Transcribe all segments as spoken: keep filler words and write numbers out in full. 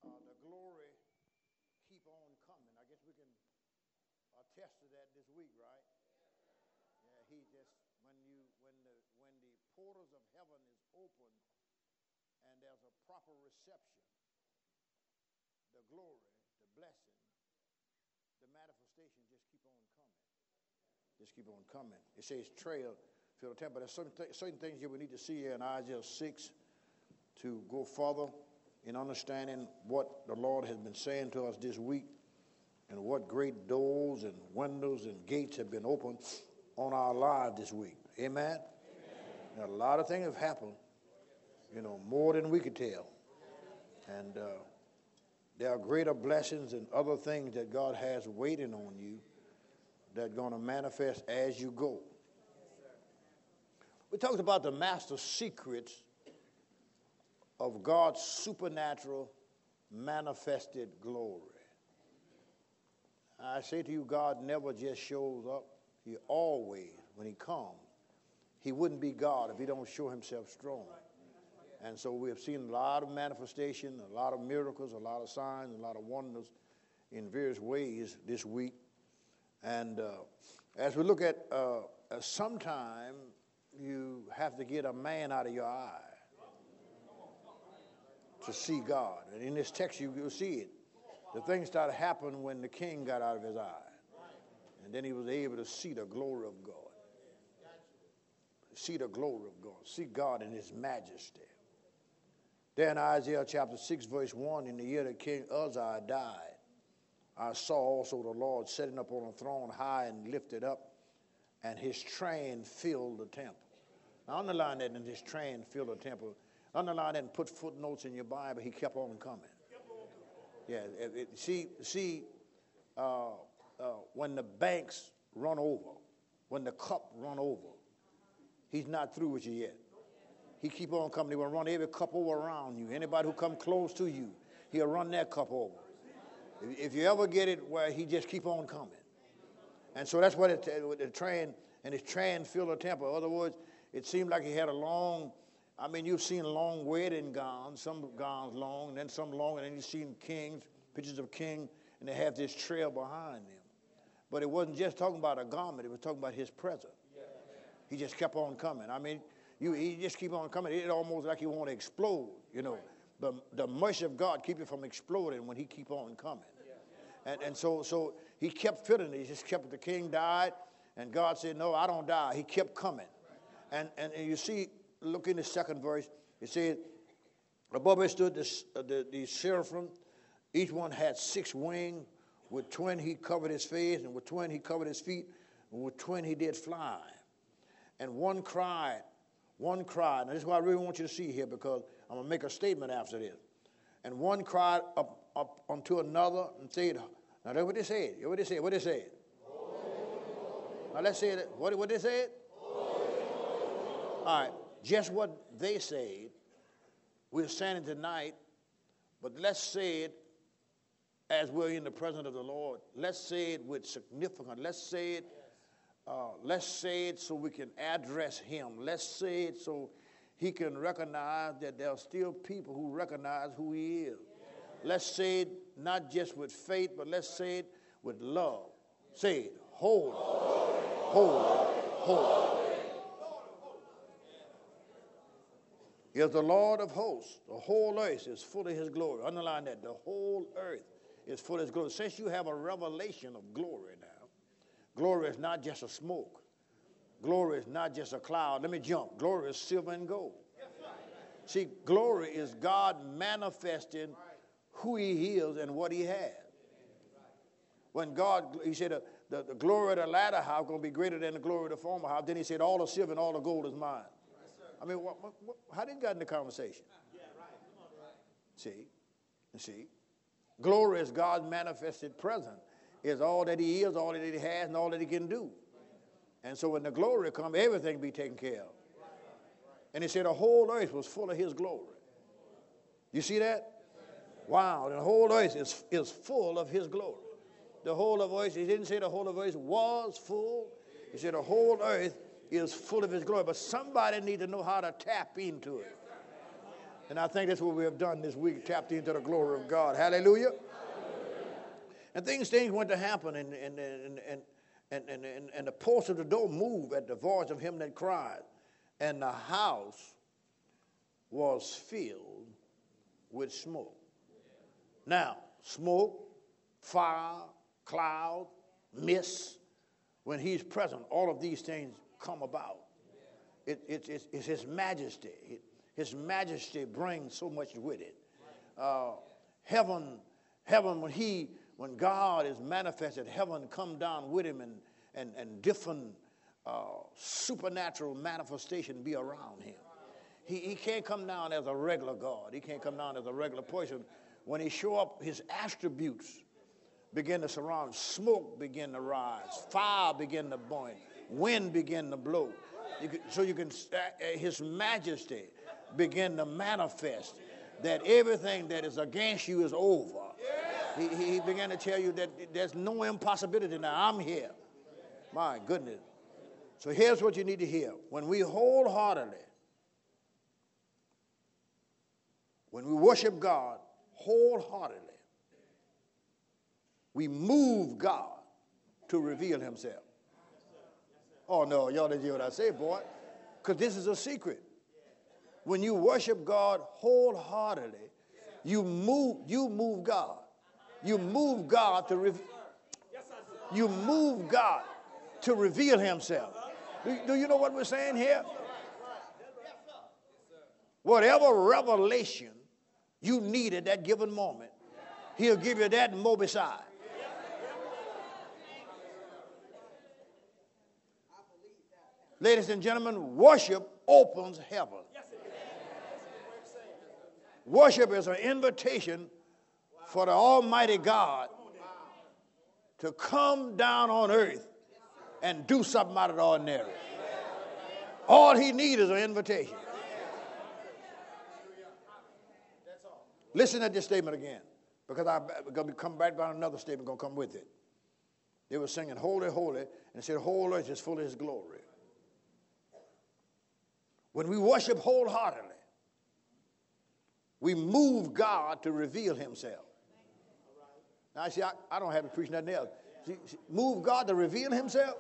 uh, the glory keep on coming. I guess we can attest to that this week, right? Yeah, he just when you when the when the portals of heaven is open and there's a proper reception, the glory, the blessing, the manifestation just keep on coming. Just keep on coming. It says trail, fill the temple. There's certain, th- certain things you will need to see here in Isaiah six to go further in understanding what the Lord has been saying to us this week and what great doors and windows and gates have been opened on our lives this week. Amen? Amen. A lot of things have happened, you know, more than we could tell. And uh, there are greater blessings and other things that God has waiting on you that are going to manifest as you go. We talked about the master secrets of God's supernatural manifested glory. I say to you, God never just shows up. He always, when he comes, he wouldn't be God if he don't show himself strong. And so we have seen a lot of manifestation, a lot of miracles, a lot of signs, a lot of wonders in various ways this week. And uh, as we look at, uh, uh, sometime you have to get a man out of your eye to see God. And in this text, you, you'll see it. The thing started happening when the king got out of his eye. And then he was able to see the glory of God. See the glory of God. See God in his majesty. Then Isaiah chapter six, verse one, in the year that King Uzziah died, I saw also the Lord sitting up on a throne high and lifted up, and his train filled the temple. Now underline that, and his train filled the temple. Underline that and put footnotes in your Bible. He kept on coming. Yeah, it, it, see, see uh, uh, when the banks run over, when the cup run over, he's not through with you yet. He keep on coming. He will run every cup over around you. Anybody who come close to you, he'll run that cup over. If, if you ever get it where he just keep on coming. And so that's what it, with the train, and his train filled the temple. In other words, it seemed like he had a long, I mean, you've seen long wedding gowns, some gowns long, and then some long, and then you've seen kings, pictures of king, and they have this trail behind them. But it wasn't just talking about a garment. It was talking about his presence. He just kept on coming. I mean, you, he just keep on coming. It almost like he want to explode, you know. But the mercy of God keep it from exploding when he keep on coming. And, and so, so he kept filling it. He just kept, the king died, and God said, no, I don't die. He kept coming. And, and, and you see, look in the second verse. It says, above it stood the, the, the seraphim. Each one had six wings. With twin he covered his face, and with twin he covered his feet, and with twin he did fly. And one cried, one cried. Now this is what I really want you to see here, because I'm going to make a statement after this. And one cried up, up unto another and said, now that's what they said. What they said? What they said? Now let's say it. What, what they said? All right. Just what they said, we're saying tonight, but let's say it as we're in the presence of the Lord. Let's say it with significance. Let's say it, uh, let's say it so we can address him. Let's say it so he can recognize that there are still people who recognize who he is. Let's say it not just with faith, but let's say it with love. Say it, holy, holy, holy. Is the Lord of hosts. The whole earth is full of his glory. Underline that. The whole earth is full of his glory. Since you have a revelation of glory now, glory is not just a smoke. Glory is not just a cloud. Let me jump. Glory is silver and gold. See, glory is God manifesting who he is and what he has. When God, he said, the, the, the glory of the latter house is going to be greater than the glory of the former house. Then he said, all the silver and all the gold is mine. I mean, what, what, what, how did he get in the conversation? See, see, glory is God's manifested presence. Is all that he is, all that he has, and all that he can do. And so when the glory comes, everything be taken care of. And he said the whole earth was full of his glory. You see that? Wow, the whole earth is, is full of his glory. The whole of earth, he didn't say the whole of earth was full. He said the whole earth is full of his glory. But somebody needs to know how to tap into it. And I think that's what we have done this week, tapped into the glory of God. Hallelujah. And things things went to happen, and and and and and, and, and, and the post of the door moved at the voice of him that cried, and the house was filled with smoke. Now, smoke, fire, cloud, mist, when he's present, all of these things come about. It, it, it's, it's his majesty. It, his majesty brings so much with it. Uh, heaven, heaven, when he, when God is manifested, heaven come down with him, and and, and different uh, supernatural manifestation be around him. He, he can't come down as a regular God. He can't come down as a regular person. When he show up, his attributes begin to surround. Smoke begin to rise. Fire begin to burn. Wind begin to blow. You can, so you can, uh, his majesty begin to manifest that everything that is against you is over. He, he began to tell you that there's no impossibility now. I'm here. My goodness. So here's what you need to hear. When we wholeheartedly, when we worship God wholeheartedly, we move God to reveal himself. Oh, no, y'all didn't hear what I said, boy. Because this is a secret. When you worship God wholeheartedly, you move, you move God. You move God to reveal. You move God to reveal himself. Do, do you know what we're saying here? Whatever revelation you need at that given moment, he'll give you that and more beside. Ladies and gentlemen, worship opens heaven. Worship is an invitation for the Almighty God to come down on earth and do something out of the ordinary. All he needs is an invitation. Listen to this statement again, because I'm going to come back by another statement going to come with it. They were singing, holy, holy, and it said, whole earth is full of his glory. When we worship wholeheartedly, we move God to reveal himself. Now, I see, I, I don't have to preach nothing else. See, see, move God to reveal himself?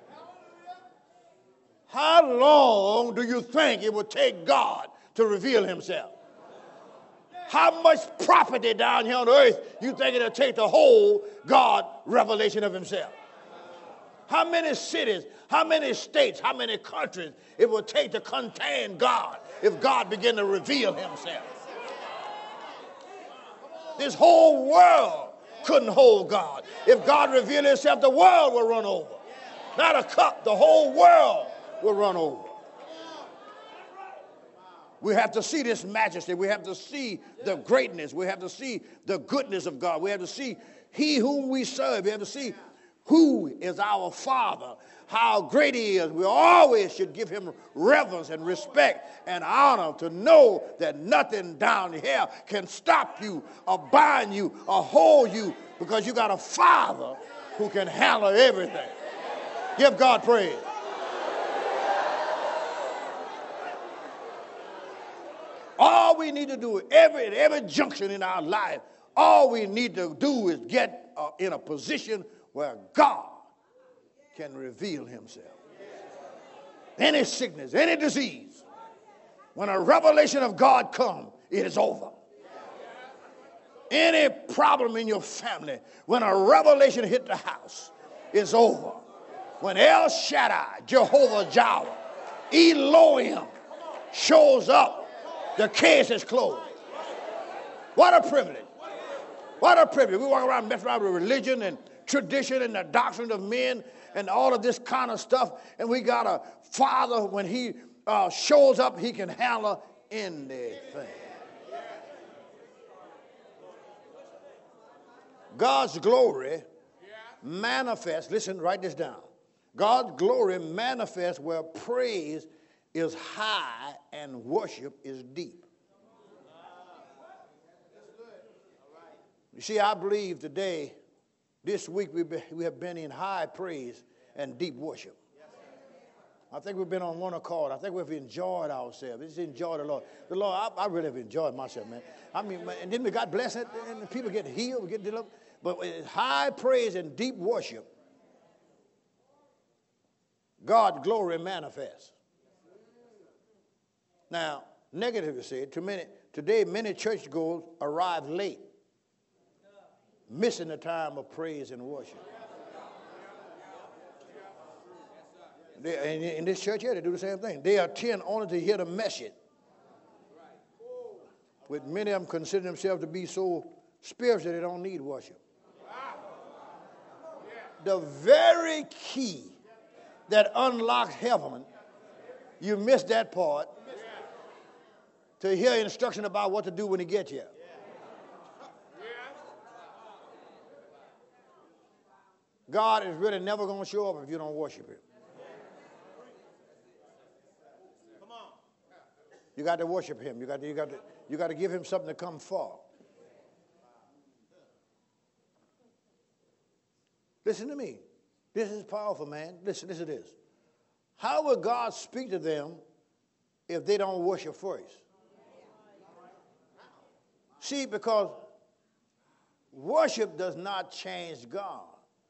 How long do you think it would take God to reveal himself? How much property down here on earth you think it'll take to hold God revelation of himself? How many cities, how many states, how many countries it will take to contain God if God began to reveal himself? This whole world couldn't hold God. If God revealed himself, the world will run over. Not a cup, the whole world will run over. We have to see this majesty. We have to see the greatness. We have to see the goodness of God. We have to see he whom we serve. We have to see who is our Father, how great he is. We always should give him reverence and respect and honor, to know that nothing down here can stop you or bind you or hold you, because you got a Father who can handle everything. Give God praise. All we need to do, every, at every junction in our life, all we need to do is get uh, in a position where God can reveal himself. Any sickness, any disease, when a revelation of God comes, it is over. Any problem in your family, when a revelation hit the house, it's over. When El Shaddai, Jehovah Jireh, Elohim shows up, the case is closed. What a privilege. What a privilege. We walk around messing around with religion and tradition and the doctrine of men and all of this kind of stuff. And we got a Father, when he uh, shows up, he can handle anything. God's glory manifests, listen, write this down. God's glory manifests where praise is high and worship is deep. You see, I believe today, this week, we, be, we have been in high praise and deep worship. I think we've been on one accord. I think we've enjoyed ourselves. Just enjoyed the Lord. The Lord, I, I really have enjoyed myself, man. I mean, man, and then we got blessed, and the people get healed, we get delivered. But with high praise and deep worship, God's glory manifests. Now, negatively said, too many, today many churchgoers arrive late, missing the time of praise and worship. They, in, in this church here, they do the same thing. They attend only to hear the message. With many of them consider themselves to be so spiritual they don't need worship. The very key that unlocks heaven, you miss that part to hear instruction about what to do when you get here. God is really never going to show up if you don't worship him. You got to worship him. You got to, you got to, you got to give him something to come for. Listen to me. This is powerful, man. Listen, listen to this. How will God speak to them if they don't worship first? See, because worship does not change God.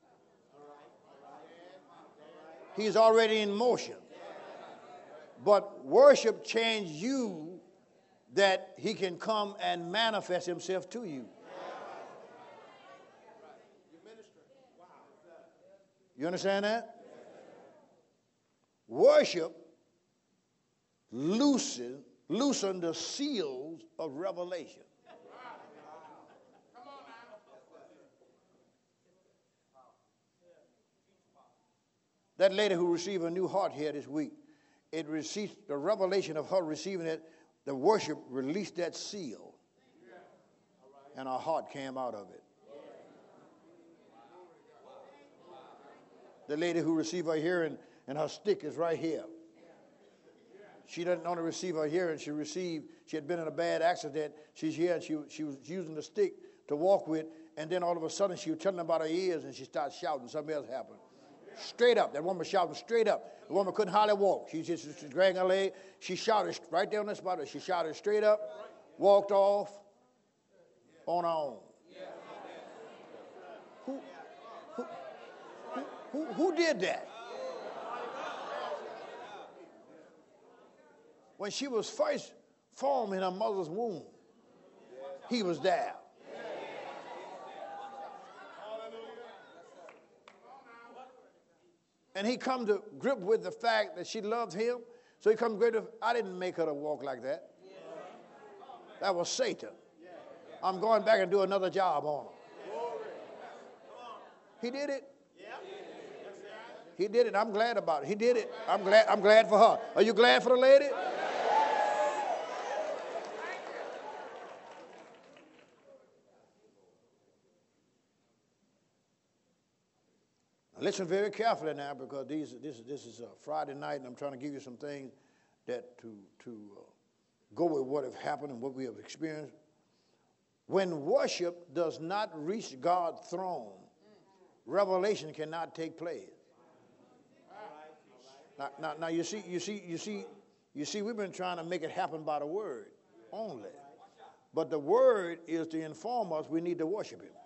He's already in motion. But worship changes you that he can come and manifest himself to you. You understand that? Worship loosen, loosen the seals of revelation. That lady who received a new heart here this week, it received the revelation of her receiving it, the worship released that seal, and her heart came out of it. The lady who received her hearing, and her stick is right here. She doesn't only receive her hearing, she received, she had been in a bad accident. She's here, and she, she was using the stick to walk with, and then all of a sudden she was telling about her ears, and she started shouting. Something else happened. Straight up. That woman was shouting straight up. The woman couldn't hardly walk. She just she's dragging her leg. She shouted right there on the spot. She shouted straight up, walked off on her own. Who, who, who, who, who did that? When she was first formed in her mother's womb, he was there. And he come to grip with the fact that she loved him. So he come to grip with, I didn't make her to walk like that. That was Satan. I'm going back and do another job on her. He did it. He did it. I'm glad about it. He did it. I'm glad, I'm glad for her. Are you glad for the lady? Listen very carefully now, because these, this, this is a Friday night, and I'm trying to give you some things that to, to uh, go with what have happened and what we have experienced. When worship does not reach God's throne, revelation cannot take place. Now, now, now you see, you see, you see, you see, we've been trying to make it happen by the word only, but the word is to inform us we need to worship him.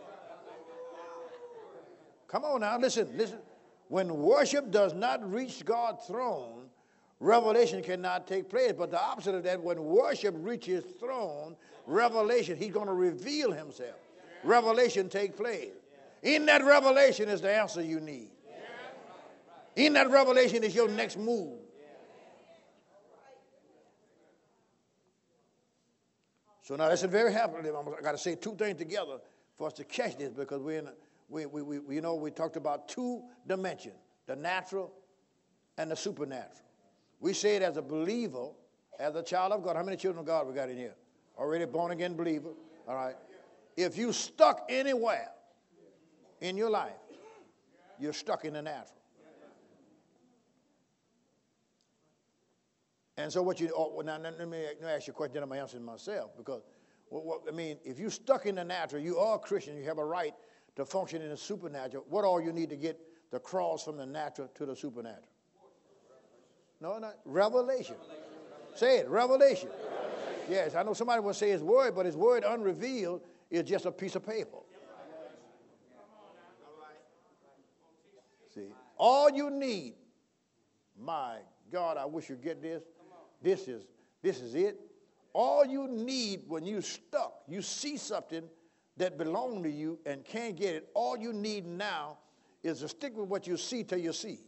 Come on now, listen, listen. When worship does not reach God's throne, revelation cannot take place. But the opposite of that, when worship reaches throne, revelation, he's going to reveal himself. Revelation take place. In that revelation is the answer you need. In that revelation is your next move. So now listen very happily. I got to say two things together for us to catch this, because we're in a, We, we, we, you know, we talked about two dimensions, the natural and the supernatural. We say it as a believer, as a child of God. How many children of God we got in here? Already born again believer. All right. If you stuck anywhere in your life, you're stuck in the natural. And so what you, oh, now let me, let me ask you a question, then I'm answering myself, because, what, what, I mean, if you're stuck in the natural, you are a Christian, you have a right to function in the supernatural. What all you need to get the cross from the natural to the supernatural? No, not revelation. Say it, revelation. Yes, I know somebody will say his word, but his word unrevealed is just a piece of paper. See, all you need, my God, I wish you get this. This is this is it. All you need when you're stuck, you see something that belongs to you and can't get it. All you need now is to stick with what you see till you see.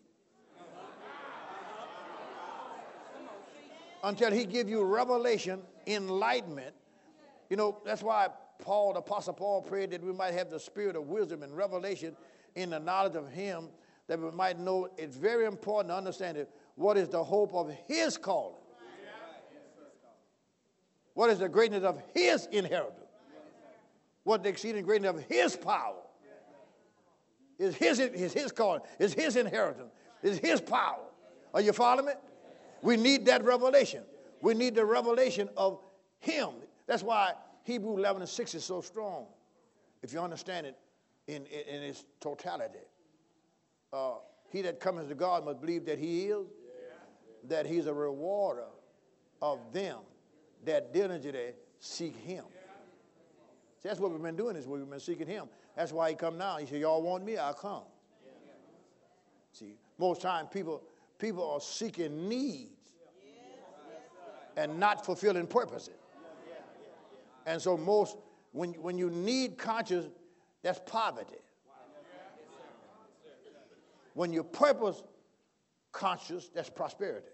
Until he give you revelation, enlightenment. You know, that's why Paul, the Apostle Paul, prayed that we might have the spirit of wisdom and revelation in the knowledge of him, that we might know. It's very important to understand it. What is the hope of his calling? What is the greatness of his inheritance? What the exceeding greatness of his power? Is his, is his calling, is his inheritance, is his power. Are you following me? We need that revelation. We need the revelation of him. That's why Hebrews eleven and six is so strong, if you understand it in, in, in its totality. Uh, he that cometh to God must believe that he is, that he's a rewarder of them that diligently seek him. See, that's what we've been doing, is we've been seeking him. That's why he come now. He said, y'all want me, I'll come. See, most time people, people are seeking needs and not fulfilling purposes. And so most, when, when you need conscious, that's poverty. When you're purpose conscious, that's prosperity.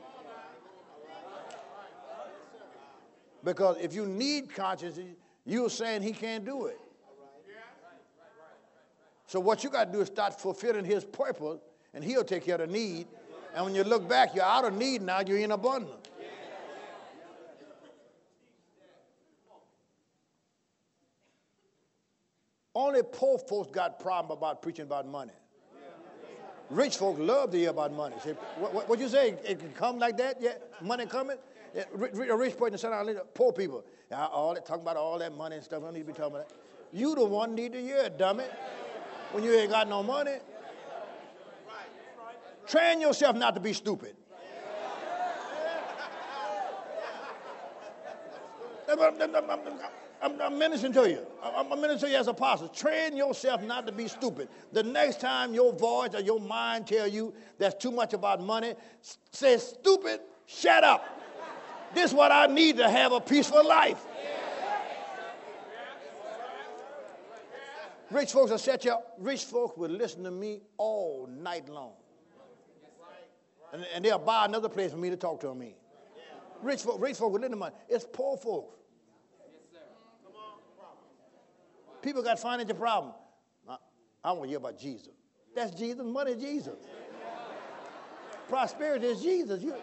Because if you need conscious, you're saying he can't do it. So what you got to do is start fulfilling his purpose, and he'll take care of the need. And when you look back, you're out of need now, you're in abundance. Only poor folks got problem about preaching about money. Rich folks love to hear about money. Say, what, what, what you say? It can come like that? Yeah, money coming? Yeah, a rich person said, poor people. Yeah, all that, talking about all that money and stuff. I don't need to be talking about that. You the one need to hear it, dummy. When you ain't got no money. Train yourself not to be stupid. I'm, I'm ministering to you. I'm, I'm ministering to you as an apostle. Train yourself not to be stupid. The next time your voice or your mind tell you that's too much about money, say, stupid, shut up. This is what I need to have a peaceful life. Rich folks will set you up. Rich folks will listen to me all night long. And, and they'll buy another place for me to talk to them in. Rich folks, rich folks will listen to money. It's poor folks. People got financial problems. I, I want to hear about Jesus. That's Jesus. Money is Jesus. Prosperity is Jesus. You,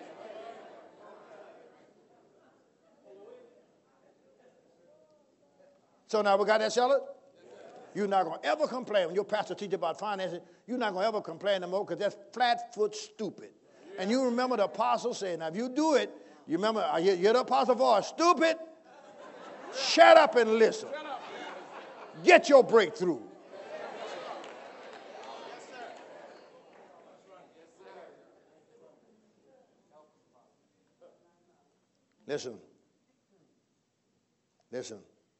so now we got that settled? You're not going to ever complain. When your pastor teaches about finances, you're not going to ever complain no more, because that's flat-foot stupid. And you remember the apostle saying, now if you do it, you remember, I hear, hear the apostle voice, stupid, shut up and listen. Get your breakthrough. Listen. Listen.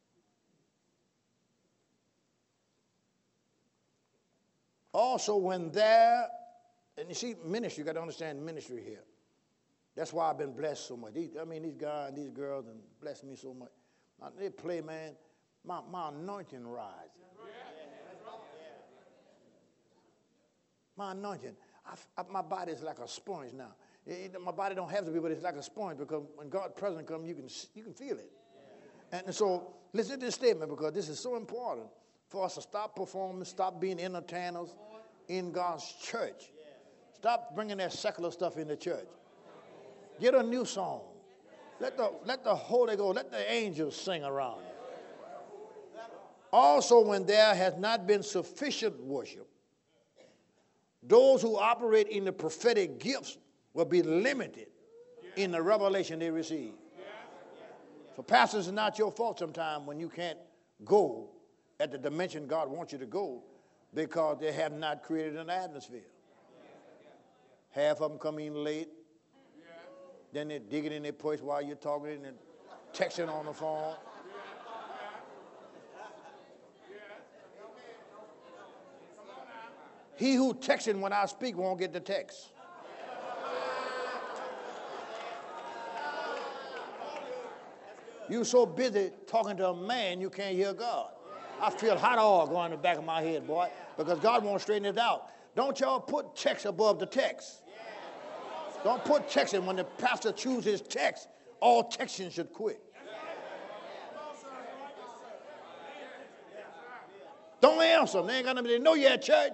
Also, when there, and you see, ministry, you got to understand ministry here. That's why I've been blessed so much. These, I mean, these guys and these girls have blessed me so much. They play, man, my, my anointing rises. My anointing. I, I, my body is like a sponge now. It, it, my body don't have to be, but it's like a sponge, because when God's presence comes, you can, you can feel it. And so, listen to this statement, because this is so important for us to stop performing, stop being entertainers in God's church. Stop bringing that secular stuff in the church. Get a new song. Let the, let the Holy Ghost, let the angels sing around you. Also, when there has not been sufficient worship, those who operate in the prophetic gifts will be limited in the revelation they receive. So, pastors, it's not your fault sometimes when you can't go at the dimension God wants you to go, because they have not created an atmosphere. Half of them come in late, Then they're digging in their purse while you're talking and texting on the phone. He who texting when I speak won't get the text. You're so busy talking to a man, you can't hear God. I feel hot oil going in the back of my head, boy, because God won't straighten it out. Don't y'all put text above the text. Don't put text in. When the pastor chooses text, all texting should quit. Don't answer them. They ain't got nothing to know you at church.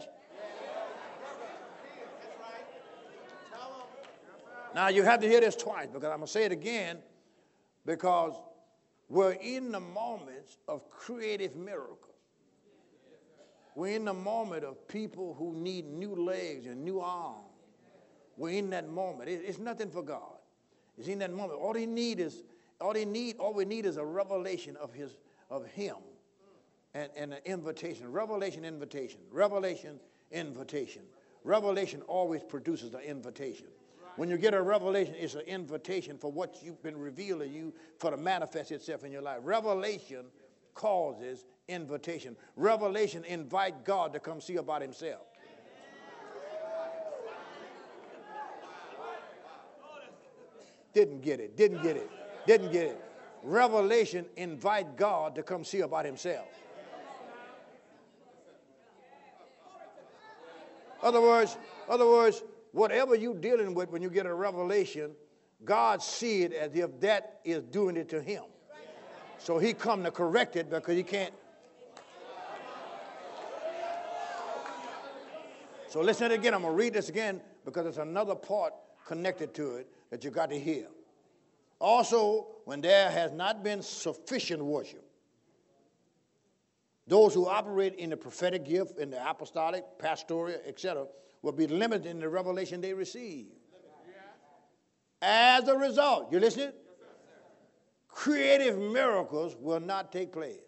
Now, you have to hear this twice, because I'm going to say it again, because we're in the moments of creative miracles. We're in the moment of people who need new legs and new arms. We're in that moment. It's nothing for God. It's in that moment. All they need is, all they need, all we need is a revelation of his, of him, and, and an invitation. Revelation, invitation. Revelation, invitation. Revelation always produces an invitation. When you get a revelation, it's an invitation for what you've been revealed to you for to manifest itself in your life. Revelation causes invitation. Revelation invite God to come see about himself. Didn't get it, didn't get it, didn't get it. Revelation invite God to come see about himself. Other words, other words, whatever you're dealing with when you get a revelation, God see it as if that is doing it to him. So he come to correct it because he can't. So listen again. I'm going to read this again because there's another part connected to it that you got to hear. Also, when there has not been sufficient worship, those who operate in the prophetic gift, in the apostolic, pastoral, et cetera, will be limited in the revelation they receive. As a result, you listening? Creative miracles will not take place.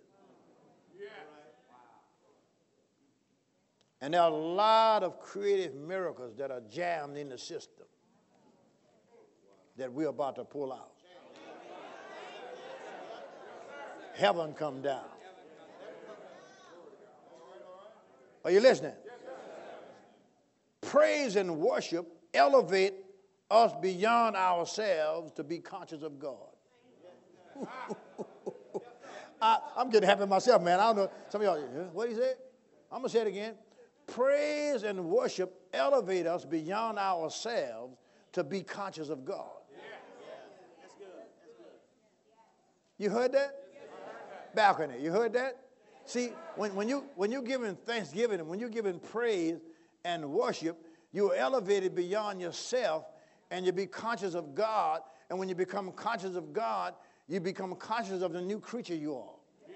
And there are a lot of creative miracles that are jammed in the system that we're about to pull out. Heaven come down. Are you listening? Praise and worship elevate us beyond ourselves to be conscious of God. I, I'm getting happy myself, man. I don't know. Some of y'all, what did he say? I'm going to say it again. Praise and worship elevate us beyond ourselves to be conscious of God. You heard that? Balcony, you heard that? See, when, when, you, when you're giving thanksgiving and when you're giving praise and worship, you're elevated beyond yourself and you be conscious of God. And when you become conscious of God, you become conscious of the new creature you are. Yeah.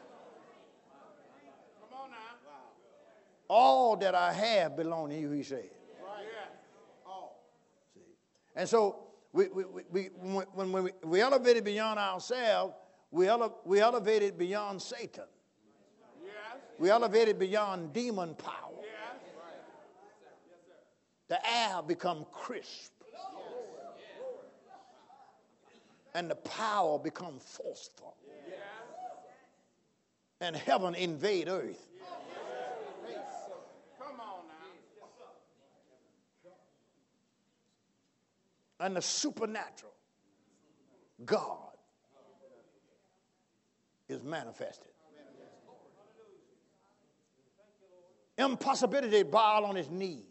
Come on now. All that I have belong to you, he said. Right. Yeah. All. See? And so we, we, we, we, when we, we elevate it beyond ourselves, we, ele- we elevate it beyond Satan. We elevated beyond demon power. The air become crisp. And the power become forceful. And heaven invade earth. Come on now. And the supernatural God is manifested. Impossibility, bow on his knees.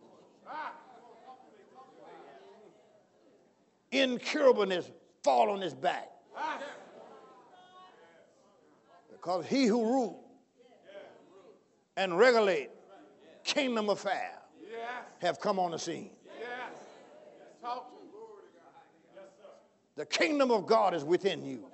Incurableness, fall on his back. Because he who rule and regulate kingdom affairs have come on the scene. The kingdom of God is within you.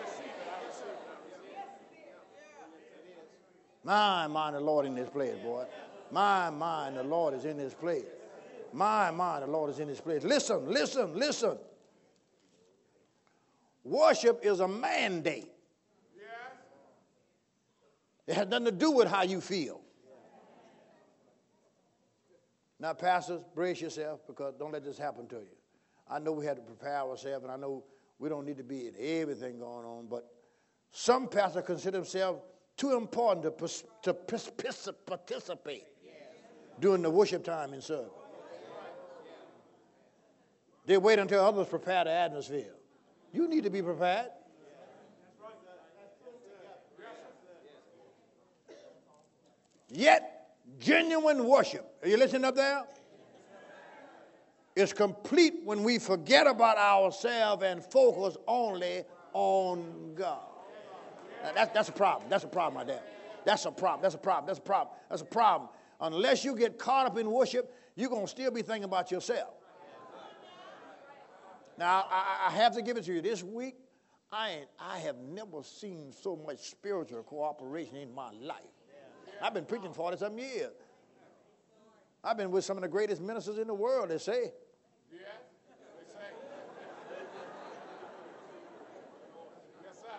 My, my, the Lord in this place, boy. My, my, the Lord is in this place. My, my, the Lord is in this place. Listen, listen, listen. Worship is a mandate. It has nothing to do with how you feel. Now, pastors, brace yourself because don't let this happen to you. I know we have to prepare ourselves, and I know we don't need to be in everything going on, but some pastors consider themselves too important to, pers- to pers- pers- participate during the worship time in service. They wait until others prepare the atmosphere. You need to be prepared. Yet, genuine worship, are you listening up there? Is complete when we forget about ourselves and focus only on God. Now, that's, that's a problem. That's a problem right there. That's a problem. That's a problem. That's a problem. That's a problem. Unless you get caught up in worship, you're going to still be thinking about yourself. Now, I, I have to give it to you. This week, I, ain't, I have never seen so much spiritual cooperation in my life. I've been preaching forty-something years. I've been with some of the greatest ministers in the world, they say. Yeah, they say. Yes, sir.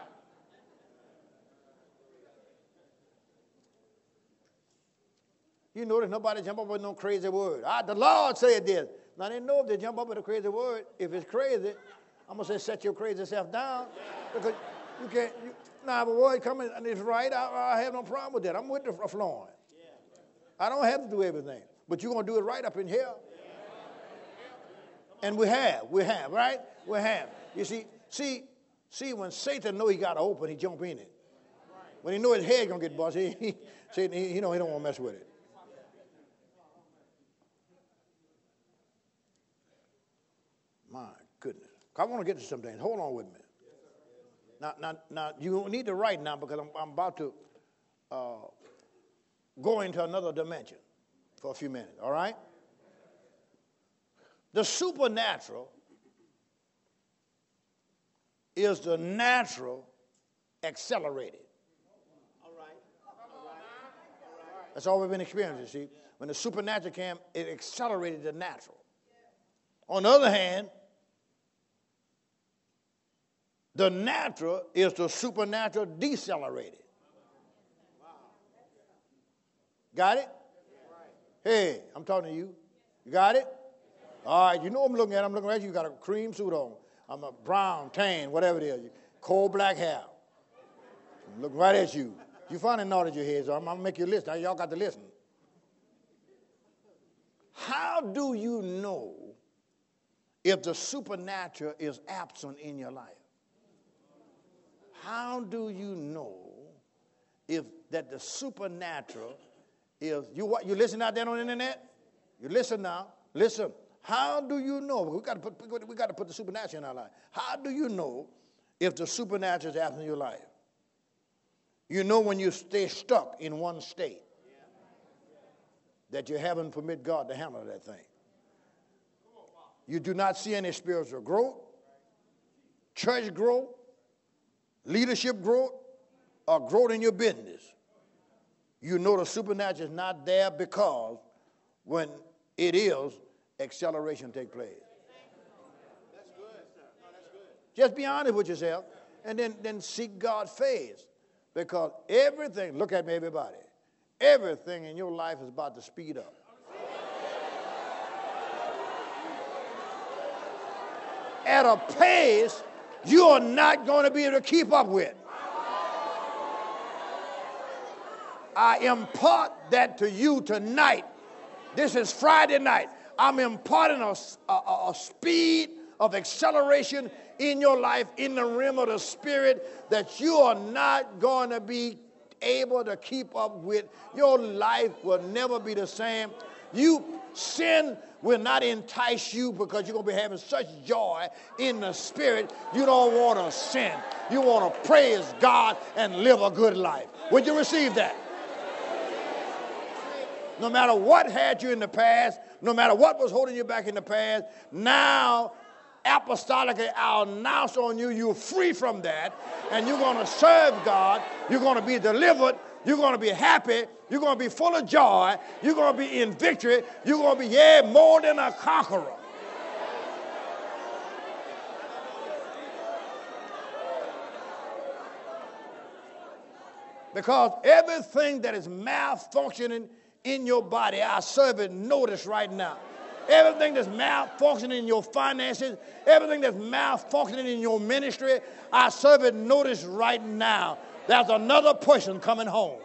You notice nobody jump up with no crazy word. Ah, the Lord said this. Now, they know if they jump up with a crazy word, if it's crazy, I'm going to say set your crazy self down. Because you can't, you, now if a word coming and it's right, I, I have no problem with that. I'm with the flowing. I don't have to do everything. But you're going to do it right up in here. And we have, we have, right? We have. You see, see, see, when Satan know he got to open, he jump in it. When he know his head going to get busted, he, he, he, he, know he don't want to mess with it. My goodness. I want to get to some things. Hold on with me. Now, now, now you need to write now because I'm, I'm about to uh, go into another dimension for a few minutes, all right? The supernatural is the natural accelerated. All right. All right. That's all we've been experiencing, see? When the supernatural came, it accelerated the natural. On the other hand, the natural is the supernatural decelerated. Got it? Hey, I'm talking to you. You got it? All right, you know what I'm looking at. I'm looking at you. You got a cream suit on. I'm a brown, tan, whatever it is. Coal black hair. I'm looking right at you. You finally nodded your head, so I'm going to make you listen. Now, y'all got to listen. How do you know if the supernatural is absent in your life? How do you know if that the supernatural is, you what, you listen out there on the internet? You listen now. Listen. How do you know? We got to put we got to put the supernatural in our life. How do you know if the supernatural is absent in your life? You know when you stay stuck in one state that you haven't permitted God to handle that thing. You do not see any spiritual growth, church growth, leadership growth, or growth in your business. You know the supernatural is not there because when it is, acceleration take place. That's good. No, that's good. Just be honest with yourself and then, then seek God's face. Because everything, look at me everybody, everything in your life is about to speed up. At a pace you are not going to be able to keep up with. I impart that to you tonight. This is Friday night. I'm imparting a, a, a speed of acceleration in your life, in the realm of the spirit, that you are not going to be able to keep up with. Your life will never be the same. You, sin will not entice you because you're going to be having such joy in the spirit. You don't want to sin. You want to praise God and live a good life. Would you receive that? No matter what had you in the past, no matter what was holding you back in the past, now apostolically I'll announce on you, you're free from that, and you're going to serve God, you're going to be delivered, you're going to be happy, you're going to be full of joy, you're going to be in victory, you're going to be, yeah, more than a conqueror. Because everything that is malfunctioning in your body, I serve it notice right now. everything that's malfunctioning in your finances, everything that's malfunctioning in your ministry, I serve it notice right now. There's another person coming home.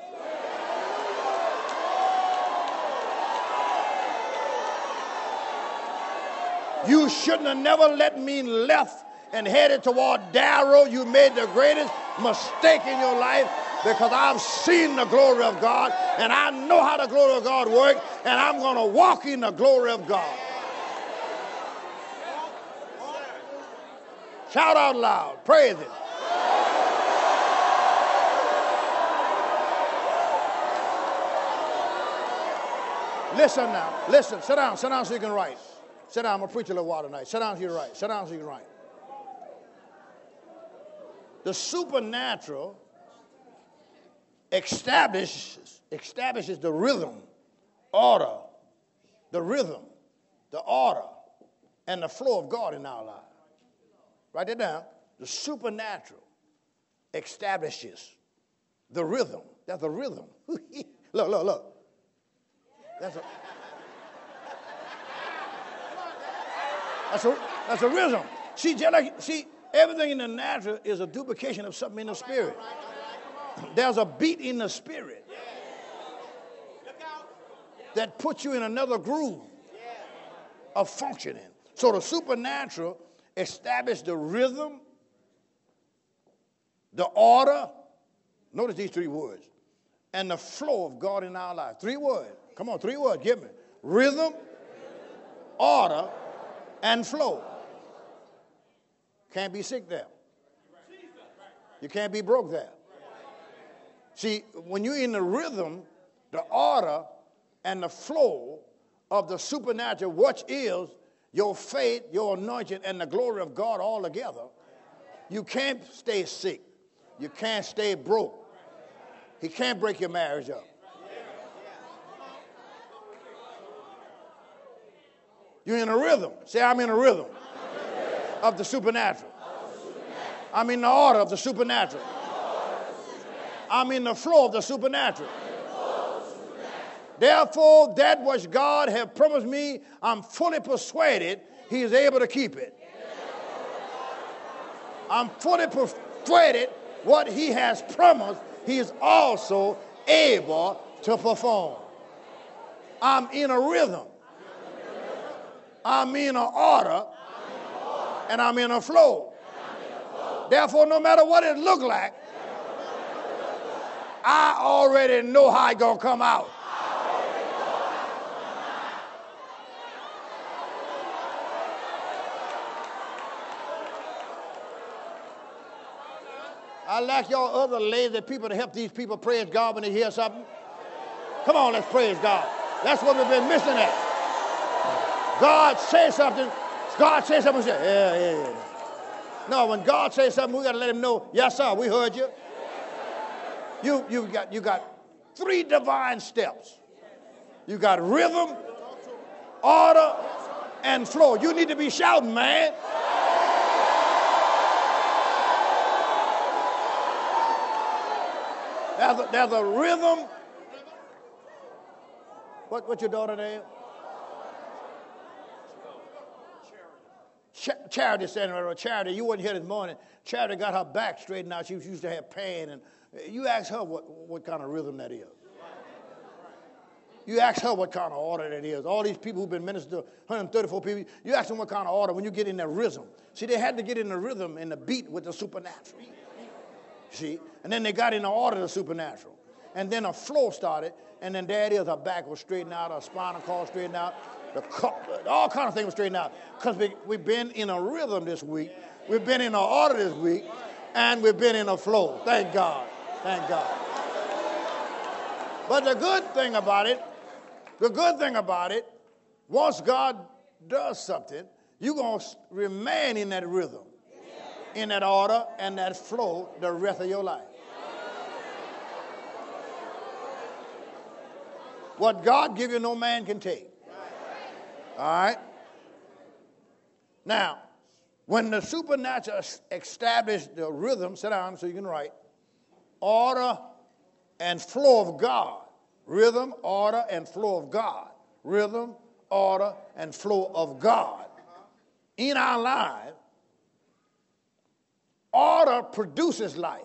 You shouldn't have never let me left and headed toward Darrow. You made the greatest mistake in your life, because I've seen the glory of God, and I know how the glory of God works, and I'm going to walk in the glory of God. Shout out loud. Praise it. Listen now. Listen. Sit down. Sit down so you can write. Sit down. I'm going to preach a little while tonight. Sit down so you can write. Sit down so you can write. The supernatural establishes, establishes the rhythm, order, the rhythm, the order, and the flow of God in our lives. Write that down. The supernatural establishes the rhythm. That's a rhythm. Look, look, look. That's a, that's a, that's a rhythm. See, just like, see, everything in the natural is a duplication of something in the spirit. There's a beat in the spirit that puts you in another groove of functioning. So the supernatural established the rhythm, the order, notice these three words, and the flow of God in our lives. Three words. Come on, three words. Give me. Rhythm, order, and flow. Can't be sick there. You can't be broke there. See, when you're in the rhythm, the order, and the flow of the supernatural, which is your faith, your anointing, and the glory of God all together, you can't stay sick. You can't stay broke. He can't break your marriage up. You're in a rhythm. Say, I'm in a rhythm of the supernatural. I'm in the order of the supernatural. I'm in the flow of the supernatural. Therefore, that which God has promised me, I'm fully persuaded He is able to keep it. I'm fully persuaded what He has promised, He is also able to perform. I'm in a rhythm. I'm in an order. And I'm in a flow. Therefore, no matter what it look like, I already know how it's going to come out. I like y'all other lazy people to help these people praise God when they hear something. Come on, let's praise God. That's what we've been missing at. God says something. God says something. We say, yeah, yeah, yeah. No, when God says something, we got to let Him know, yes, sir, we heard you. You, you, got, you got three divine steps. You got rhythm, order, and flow. You need to be shouting, man. There's a, there's a rhythm. What, what's your daughter name? Ch- Charity standing right around. Charity, you weren't here this morning. Charity got her back straightened out. She used to have pain. And you ask her what, what kind of rhythm that is. You ask her what kind of order that is. All these people who've been ministered to, one hundred thirty-four people, you ask them what kind of order when you get in that rhythm. See, they had to get in the rhythm and the beat with the supernatural. See? And then they got in the order of the supernatural. And then a flow started, and then there it is, her back was straightened out, her spinal cord straightened out, the cup, all kinds of things were straightened out. Because we, we've been in a rhythm this week, we've been in an order this week, and we've been in a flow. Thank God. Thank God. But the good thing about it, the good thing about it, once God does something, you're going to remain in that rhythm, in that order and that flow the rest of your life. What God give you, no man can take. All right? Now, when the supernatural established the rhythm, sit down so you can write, order and flow of God. Rhythm, order, and flow of God. Rhythm, order, and flow of God in our lives, order produces life.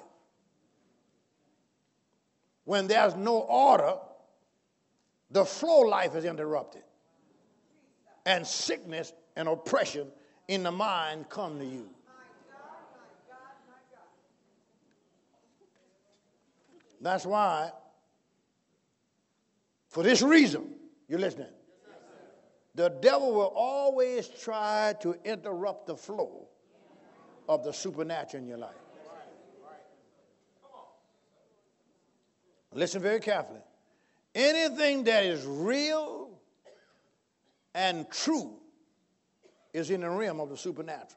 When there's no order, the flow of life is interrupted. And sickness and oppression in the mind come to you. That's why, for this reason, you're listening, the devil will always try to interrupt the flow of the supernatural in your life. Listen very carefully. Anything that is real and true is in the realm of the supernatural.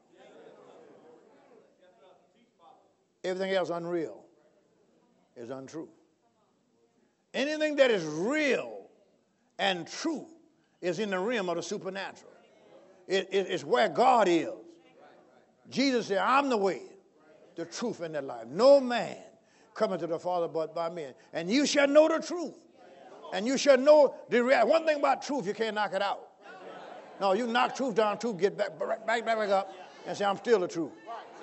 Everything else unreal is untrue. Anything that is real and true is in the realm of the supernatural. It, it, it's where God is. Jesus said, I'm the way, the truth, and the life. No man coming to the Father but by me. And you shall know the truth. And you shall know the reality. One thing about truth, you can't knock it out. No, you knock truth down, truth, get back, back, back, back up, and say, I'm still the truth.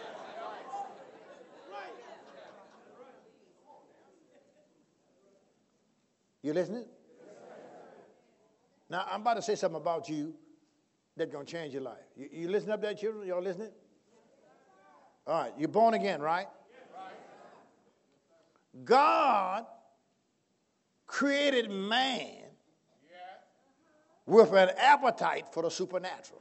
You listening? Now, I'm about to say something about you that's going to change your life. You, you listening up there, children? Y'all listening? All right, you're born again, right? God created man with an appetite for the supernatural.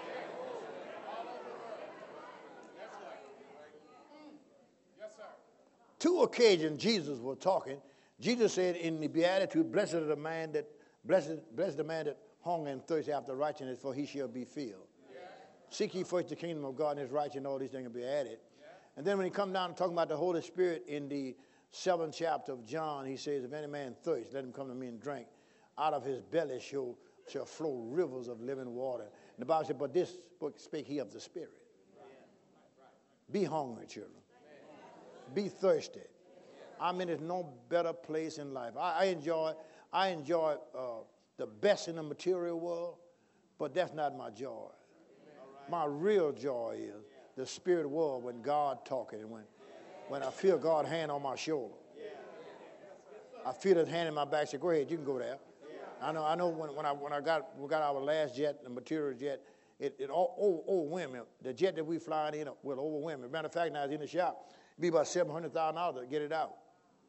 Two occasions Jesus was talking. Jesus said in the Beatitude, blessed is the man that blessed, blessed the man that hunger and thirst after righteousness, for he shall be filled. Yeah. Seek ye first the kingdom of God and his righteousness, and all these things will be added. Yeah. And then when he come down and talking about the Holy Spirit in the seventh chapter of John, he says, if any man thirst, let him come to me and drink. Out of his belly shall, shall flow rivers of living water. And the Bible said, but this book spake he of the Spirit. Right. Be hungry, children. Be thirsty. I mean, there's no better place in life. I, I enjoy, I enjoy uh, the best in the material world, but that's not my joy. My real joy is the spirit world when God talking and when, when I feel God's hand on my shoulder. I feel his hand in my back. Say, go ahead, you can go there. I know. I know. When, when I when I got we got our last jet, the material jet, it it all overwhelmed me. The jet that we flying in will overwhelm me. Matter of fact, now I was in the shop. It'd be about seven hundred thousand dollars to get it out.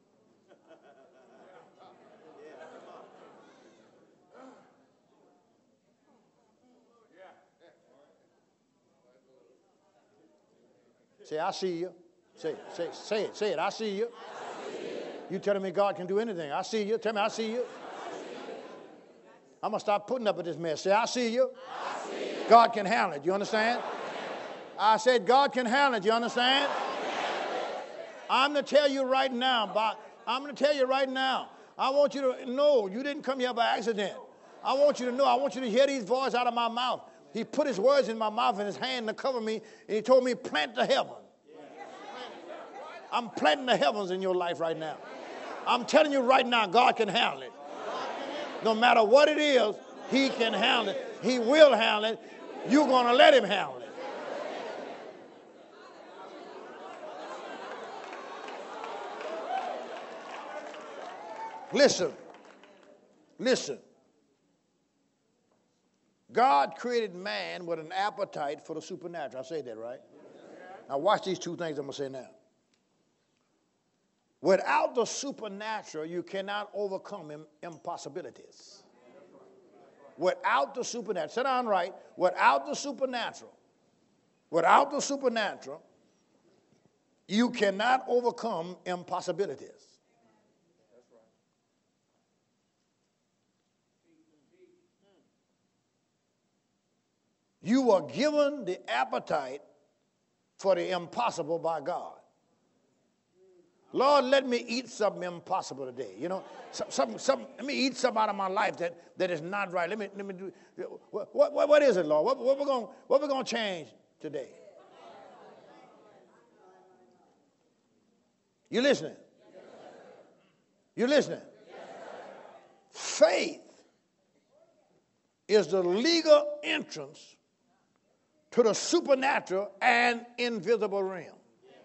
Say, I see you. Say, say, say it. Say it. I see you. I see you. You telling me God can do anything. I see you. Tell me, I see you. I see you. I'm going to stop putting up with this mess. Say, I see you. I see you. God can handle it. You understand? I said, God can handle it. You understand? I'm going to tell you right now. By, I'm going to tell you right now. I want you to know you didn't come here by accident. I want you to know. I want you to hear these voices out of my mouth. He put his words in my mouth and his hand to cover me, and he told me, plant the heaven. I'm planting the heavens in your life right now. I'm telling you right now, God can handle it. No matter what it is, he can handle it. He will handle it. You're going to let him handle it. Listen. Listen. God created man with an appetite for the supernatural. I say that, right? Now watch these two things I'm going to say now. Without the supernatural, you cannot overcome impossibilities. Without the supernatural, sit down right. Without the supernatural, without the supernatural, you cannot overcome impossibilities. You were given the appetite for the impossible by God. Lord, let me eat something impossible today. You know, something, something, let me eat something out of my life that, that is not right. Let me, let me do, what, what, what is it, Lord? What, what we're going, what we're going to change today? You listening? You listening? Faith is the legal entrance to the supernatural and invisible realm.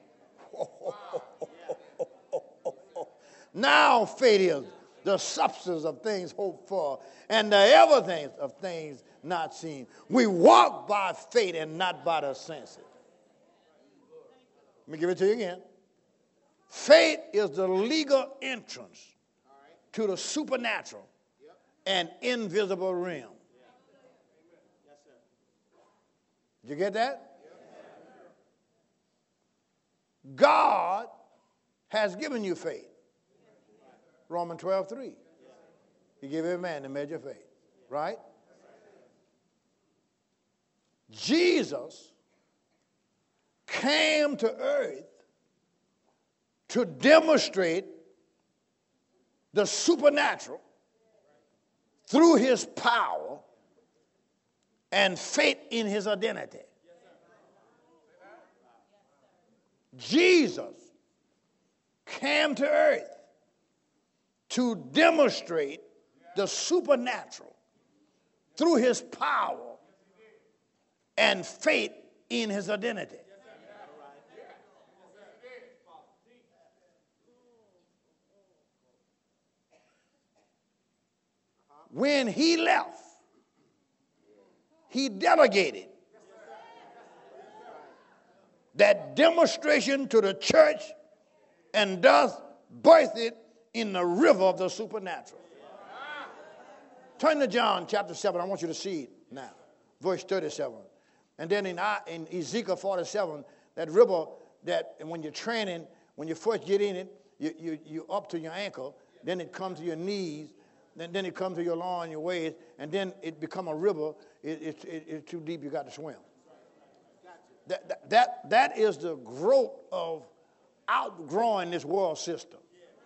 Now faith is the substance of things hoped for and the evidence of things not seen. We walk by faith and not by the senses. Let me give it to you again. Faith is the legal entrance to the supernatural and invisible realm. Did you get that? God has given you faith. Romans twelve three. He gave every man the measure of faith. Right? Jesus came to earth to demonstrate the supernatural through his power and faith in his identity. Jesus came to earth to demonstrate the supernatural through his power and faith in his identity. When he left, he delegated that demonstration to the church and thus birthed it in the river of the supernatural. Turn to John chapter seven. I want you to see it now. Verse thirty-seven. And then in, in Ezekiel forty-seven, that river that when you're training, when you first get in it, you, you, you up to your ankle, then it comes to your knees, then, then it comes to your loin, your waist, and then it become a river. It, it, it, it's too deep, you got to swim. That, that, that, that is the growth of outgrowing this world system.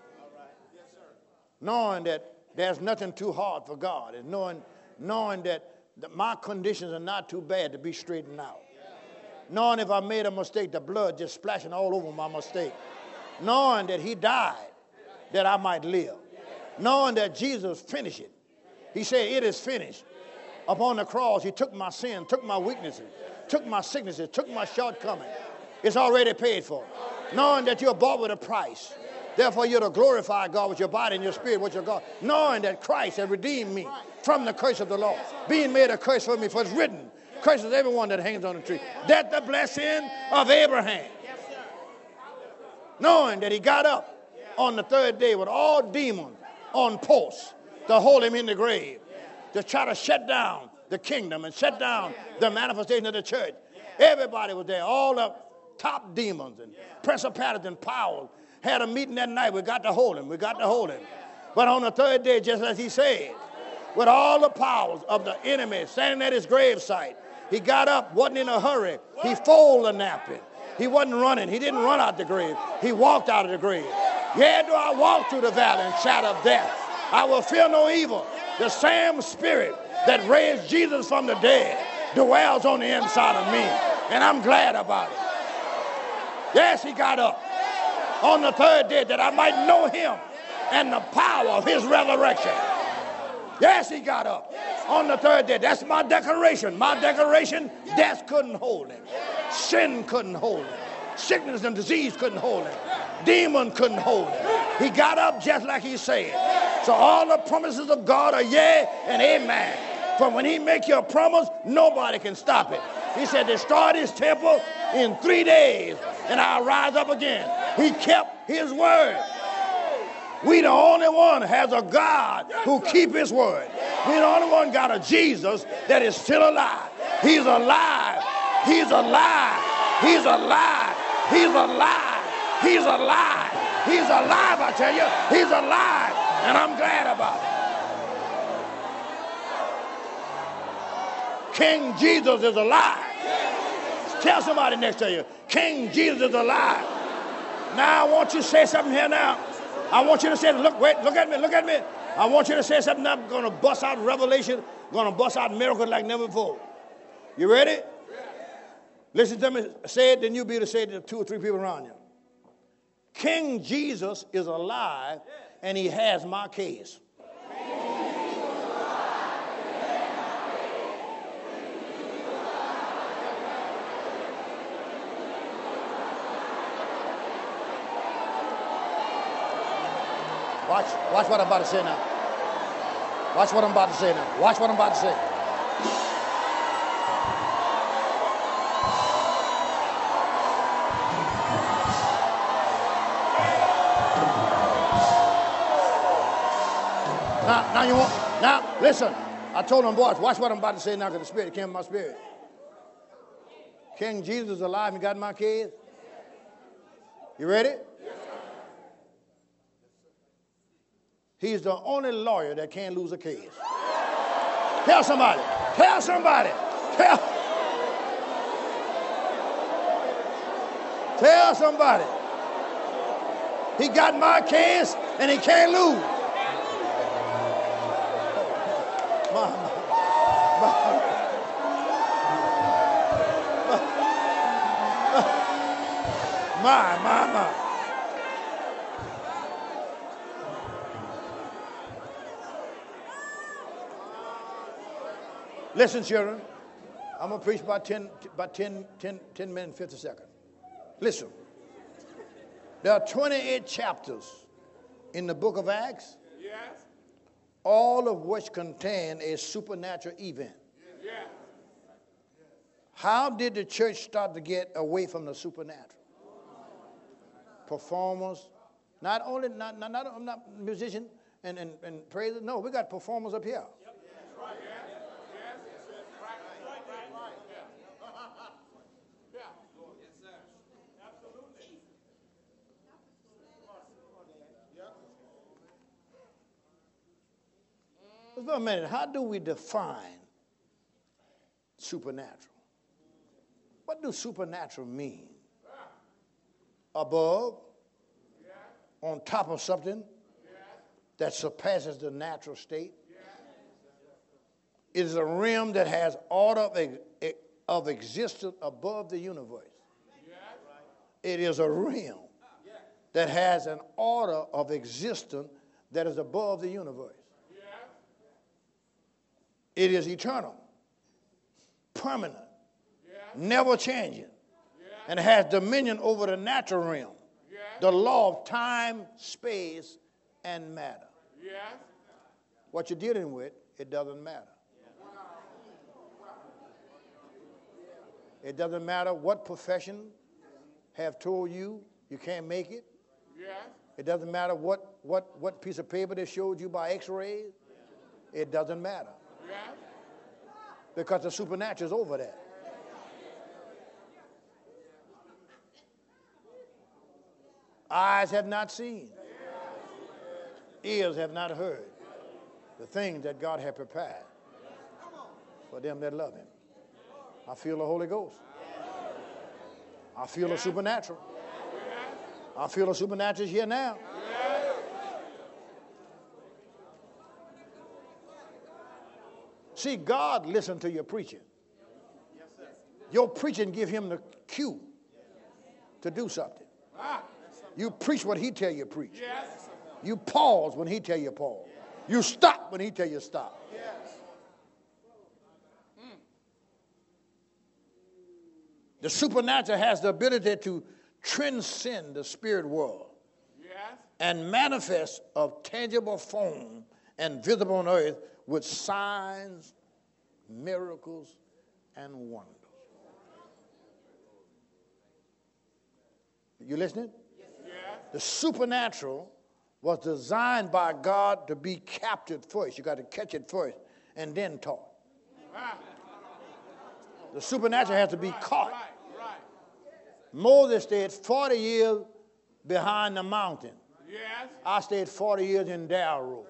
Knowing that there's nothing too hard for God, and knowing, knowing that, that my conditions are not too bad to be straightened out. Knowing if I made a mistake, the blood just splashing all over my mistake. Knowing that he died that I might live. Knowing that Jesus finished it. He said, it is finished. Upon the cross, he took my sin, took my weaknesses, took my sicknesses, took my shortcomings. It's already paid for. Knowing that you're bought with a price. Therefore, you're to glorify God with your body and your spirit with your God. Knowing that Christ has redeemed me from the curse of the law. Being made a curse for me, for it's written, curses everyone that hangs on the tree. That's the blessing of Abraham. Knowing that he got up on the third day with all demons on posts to hold him in the grave. To try to shut down the kingdom and shut down the manifestation of the church. Everybody was there. All the top demons and principalities and powers had a meeting that night. We got to hold him. We got to hold him. But on the third day, just as he said, with all the powers of the enemy standing at his gravesite, he got up, wasn't in a hurry. He folded a napkin. He wasn't running. He didn't run out the grave. He walked out of the grave. Yea, do I walk through the valley and shadow of death, I will fear no evil. The same spirit that raised Jesus from the dead dwells on the inside of me. And I'm glad about it. Yes, he got up on the third day that I might know him and the power of his resurrection. Yes, he got up on the third day. That's my declaration. My declaration, death couldn't hold him. Sin couldn't hold him. Sickness and disease couldn't hold him. Demon couldn't hold him. He got up just like he said. So all the promises of God are yea and amen. For when he make you a promise, nobody can stop it. He said, destroy this temple in three days and I'll rise up again. He kept his word. We the only one has a God who keep his word. We the only one got a Jesus that is still alive. He's alive. He's alive. He's alive. He's alive. He's alive. He's alive, I tell you. He's alive. And I'm glad about it. King Jesus is alive. Tell somebody next to you, King Jesus is alive. Now I want you to say something here now. I want you to say, look, wait, look at me, look at me. I want you to say something now. I'm going to bust out revelation, going to bust out miracles like never before. You ready? Listen to me. Say it, then you'll be able to say it to two or three people around you. King Jesus is alive, and he has my case. Watch, watch what I'm about to say now. Watch what I'm about to say now. Watch what I'm about to say. Now, now you want, now listen, I told them boys, watch what I'm about to say now because the Spirit came in my spirit. King Jesus is alive and got my kids. You ready? He's the only lawyer that can't lose a case. Tell somebody, tell somebody, tell, tell somebody. He got my case and he can't lose. My, my, my, my, my. Listen, children, I'm going to preach about ten, about ten, ten, ten minutes, fifty seconds. Listen, there are twenty-eight chapters in the book of Acts, yes, all of which contain a supernatural event. Yes. How did the church start to get away from the supernatural? Performers, not only, not, not, not, I'm not a musician and, and, and praisers, no, we got performers up here. For a minute, how do we define supernatural? What does supernatural mean? Above, on top of something that surpasses the natural state. It is a realm that has order of, of existence above the universe. It is a realm that has an order of existence that is above the universe. It is eternal, permanent, yeah, never changing, yeah, and has dominion over the natural realm, yeah, the law of time, space, and matter. Yeah. What you're dealing with, it doesn't matter. It doesn't matter what profession have told you you can't make it. Yeah. It doesn't matter what, what, what piece of paper they showed you by x-rays. It doesn't matter. Because the supernatural is over that. Eyes have not seen, ears have not heard the things that God has prepared for them that love him. I feel the Holy Ghost. I feel the supernatural. I feel the supernatural is here now. See, God listened to your preaching. Your preaching give him the cue to do something. You preach what he tell you preach. You pause when he tell you pause. You stop when he tell you stop. The supernatural has the ability to transcend the spirit world and manifest of tangible form and visible on earth with signs, miracles, and wonders. You listening? Yes. The supernatural was designed by God to be captured first. You got to catch it first and then taught. The supernatural has to be caught. Moses stayed forty years behind the mountain. Yes. I stayed forty years in Darrow.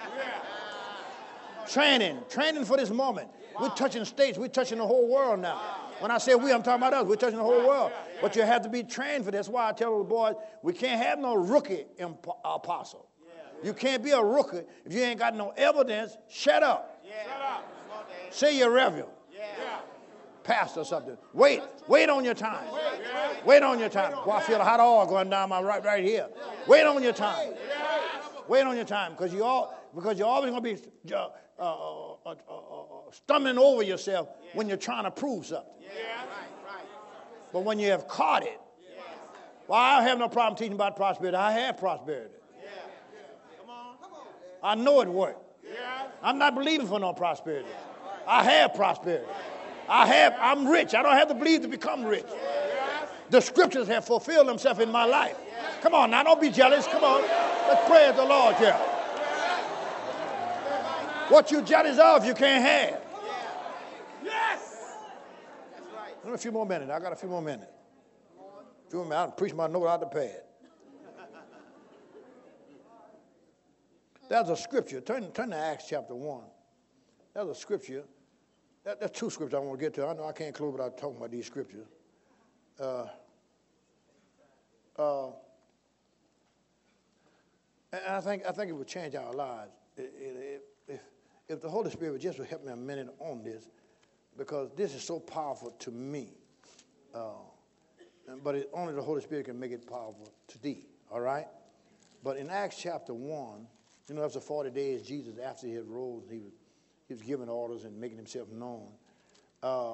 Training, training for this moment. Wow. We're touching states. We're touching the whole world now. Wow. When I say we, I'm talking about us. We're touching the whole world. Yeah, yeah. But you have to be trained for this. That's why I tell the boys, we can't have no rookie imp- apostle. Yeah. You can't be a rookie if you ain't got no evidence. Shut up. Yeah. Shut up. Say your reverend. Yeah. Pastor or something. Wait. Wait on your time. Wait, yeah. Wait on your time. Boy, I feel a hot oil going down my right right here. Wait on your time. Wait on your time because you all because you're always going to be uh, uh, uh, uh, uh, stumbling over yourself yeah. when you're trying to prove something. Yeah. Right, right. But when you have caught it, yeah. well, I have no problem teaching about prosperity. I have prosperity. Yeah. I know it worked. I'm not believing for no prosperity. I have prosperity. I have, I'm rich. I don't have to believe to become rich. The scriptures have fulfilled themselves in my life. Come on now, don't be jealous. Come on. Let's praise the Lord here. What you jealous of, you can't have. Yes. A few more minutes. I got a few more minutes. A few more minutes. I'll preach my note out the pad. There's a scripture. Turn, turn to Acts chapter one. There's a scripture. There, there's two scriptures I want to get to. I know I can't close without talking about these scriptures. Uh, uh, and I think I think it would change our lives it, it, if if the Holy Spirit would just would help me a minute on this, because this is so powerful to me. Uh, but it, only the Holy Spirit can make it powerful to thee. All right. But in Acts chapter one, you know, after forty days, Jesus, after he had rose, he was he was giving orders and making himself known. Uh,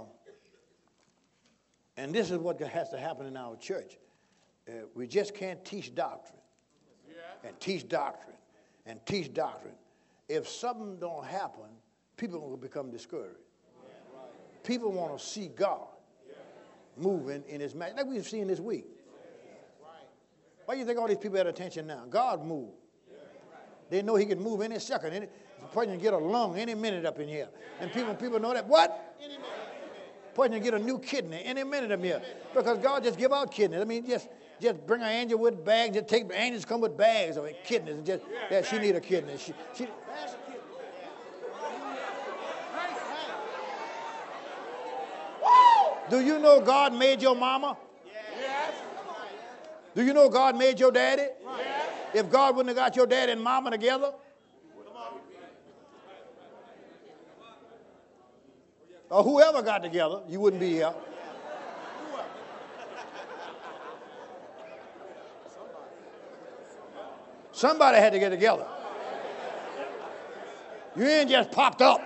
and this is what has to happen in our church. Uh, we just can't teach doctrine yeah. and teach doctrine and teach doctrine. If something don't happen, people will become discouraged. Yeah. Right. People want to see God yeah. moving in his magic, like we've seen this week. Yeah. Right. Why do you think all these people had attention now? God moved. Yeah. They know he can move any second. Any, the person can get a lung any minute up in here. And people, people know that. What? Any minute. Person can get a new kidney any minute up here. Because God just give out kidneys. I mean, just just bring an angel with bags. Just take angels come with bags of kidneys. And just, yeah, she need a kidney. She, she, do you know God made your mama? Yes. Do you know God made your daddy? Yes. If God wouldn't have got your daddy and mama together, or whoever got together, you wouldn't be here. Somebody had to get together. You ain't just popped up.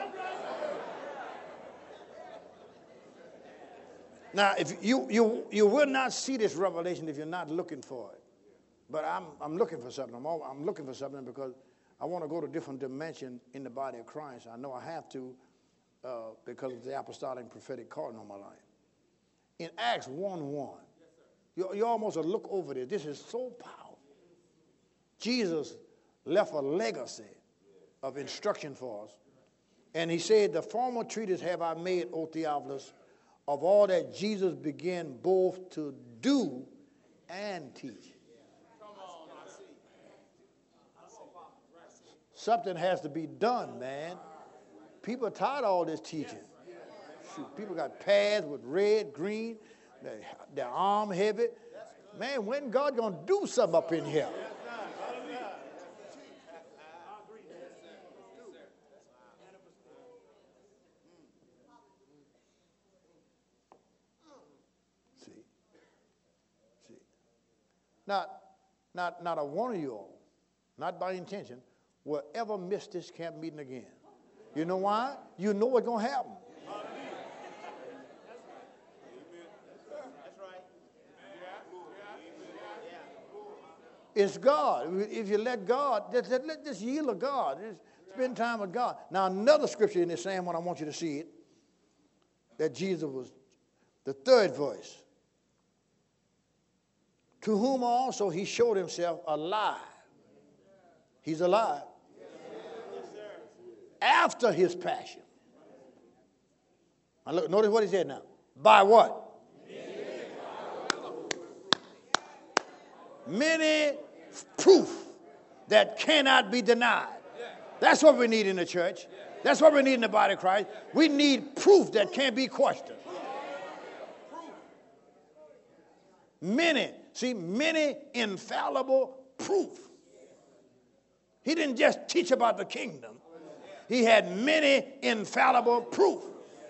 Now, if you you you will not see this revelation if you're not looking for it. But I'm I'm looking for something. I'm all, I'm looking for something because I want to go to a different dimension in the body of Christ. I know I have to. Uh, because of the apostolic and prophetic calling on my life. In Acts one one, you, you almost look over this. This is so powerful. Jesus left a legacy of instruction for us. And he said, the former treatise have I made, O Theophilus, of all that Jesus began both to do and teach. Something has to be done, man. People are tired of all this teaching. Shoot, people got pads with red, green, their, their arm heavy. Man, when God gonna do something up in here? See, see. Not, not, not a one of you all, not by intention, will ever miss this camp meeting again. You know why? You know what's going to happen. It's God. If you let God, just, let this yield to God. Just spend time with God. Now, another scripture in the same one, I want you to see it, that Jesus was the third voice. To whom also he showed himself alive. He's alive. After his passion. Now look, notice what he said now. By what? Many proof that cannot be denied. That's what we need in the church. That's what we need in the body of Christ. We need proof that can't be questioned. Many, see, many infallible proof. He didn't just teach about the kingdom. He had many infallible proof.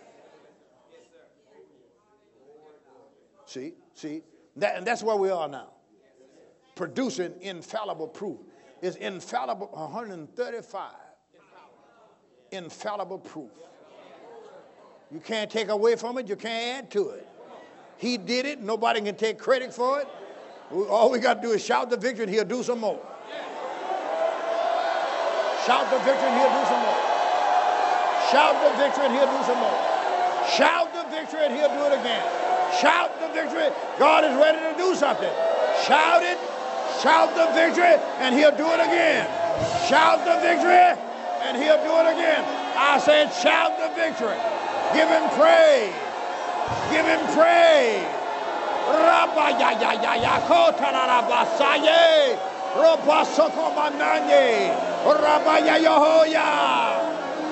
See, see, that, and that's where we are now. Producing infallible proof. It's infallible, one hundred thirty-five. Infallible proof. You can't take away from it. You can't add to it. He did it. Nobody can take credit for it. All we got to do is shout the victory and he'll do some more. Shout the victory and he'll do some more. Shout the victory and he'll do some more. Shout the victory and he'll do it again. Shout the victory. God is ready to do something. Shout it. Shout the victory and he'll do it again. Shout the victory and he'll do it again. I said shout the victory. Give him praise. Give him praise. Rabba ya ya ya ya kota la rabba saye. Rabba soko mananye. Rabba ya Yehoya.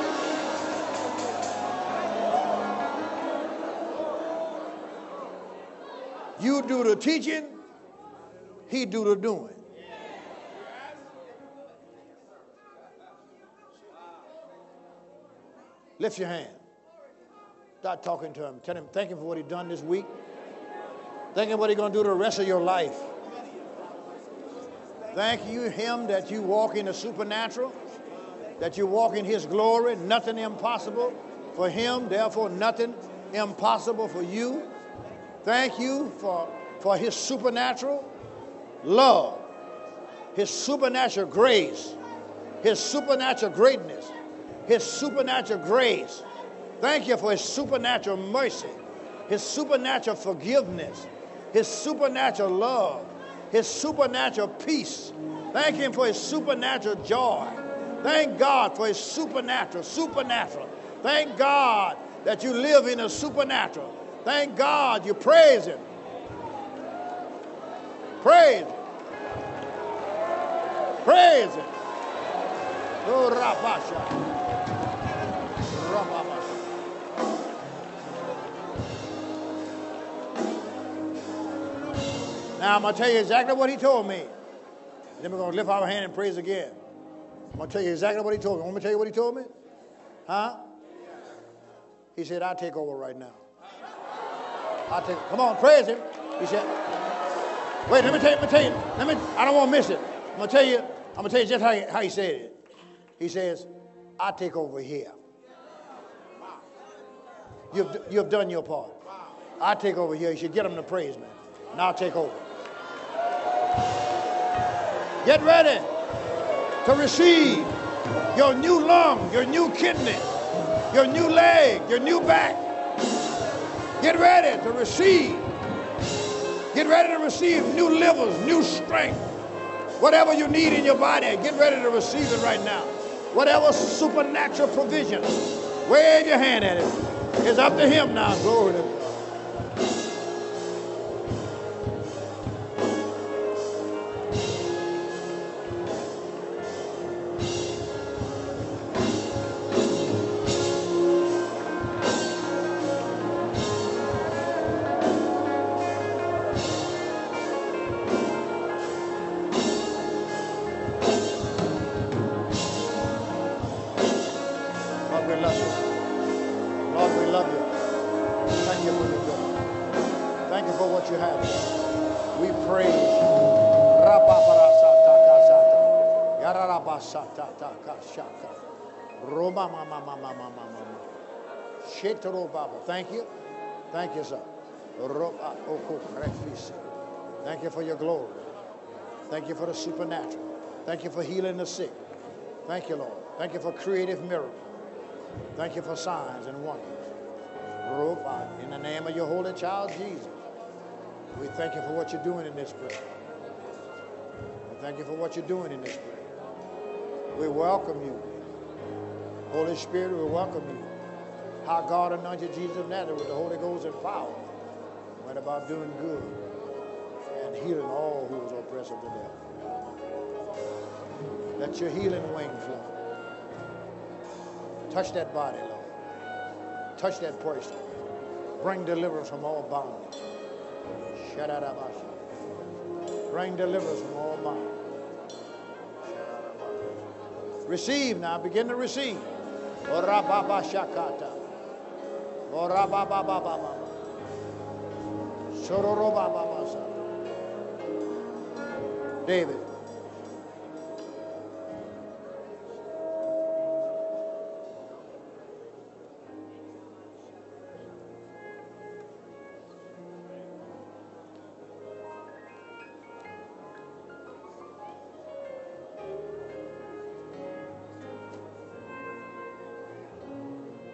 You do the teaching, he do the doing. Lift your hand. Start talking to him. Tell him, thank him for what he's done this week. Thank him what he's going to do the rest of your life. Thank you him that you walk in the supernatural, that you walk in his glory. Nothing impossible for him, therefore nothing impossible for you. Thank you for, for his supernatural love, his supernatural grace, his supernatural greatness, his supernatural grace. Thank you for his supernatural mercy, his supernatural forgiveness, his supernatural love, his supernatural peace. Thank him for his supernatural joy. Thank God for his supernatural, supernatural. Thank God that you live in a supernatural. Thank God you praise him. Praise him. Praise him. Oh, Rabasha. Rabasha. Now I'm going to tell you exactly what he told me. Then we're going to lift our hand and praise again. I'm going to tell you exactly what he told me. Want me to tell you what he told me? Huh? He said, I'll take over right now. I'll take, come on, praise him. He said, wait, let me tell you, let me tell you, let me, I don't want to miss it. I'm going to tell you, I'm going to tell you just how he, how he said it. He says, I'll take over here. You've, you've done your part. I'll take over here. You should get him to praise me. And I'll take over. Get ready to receive your new lung, your new kidney, your new leg, your new back. Get ready to receive. Get ready to receive new livers, new strength. Whatever you need in your body, get ready to receive it right now. Whatever supernatural provision, wave your hand at it. It's up to him now. Glory to God. Thank you. Thank you, sir. Thank you for your glory. Thank you for the supernatural. Thank you for healing the sick. Thank you, Lord. Thank you for creative miracles. Thank you for signs and wonders. In the name of your holy child, Jesus, we thank you for what you're doing in this place. We thank you for what you're doing in this place. We welcome you. Holy Spirit, we welcome you. How God anointed Jesus of Nazareth with the Holy Ghost and power. Went about doing good and healing all who was oppressed of the devil. Let your healing wing flow. Touch that body, Lord. Touch that person. Bring deliverance from all bondage. Bring deliverance from all bondage. Receive now. Begin to receive. Orababa shakata. Orababa baba. Sororobaba masa. David.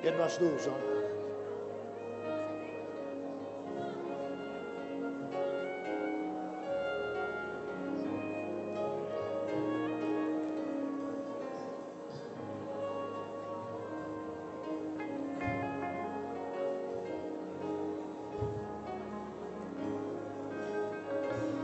Get my stool, son.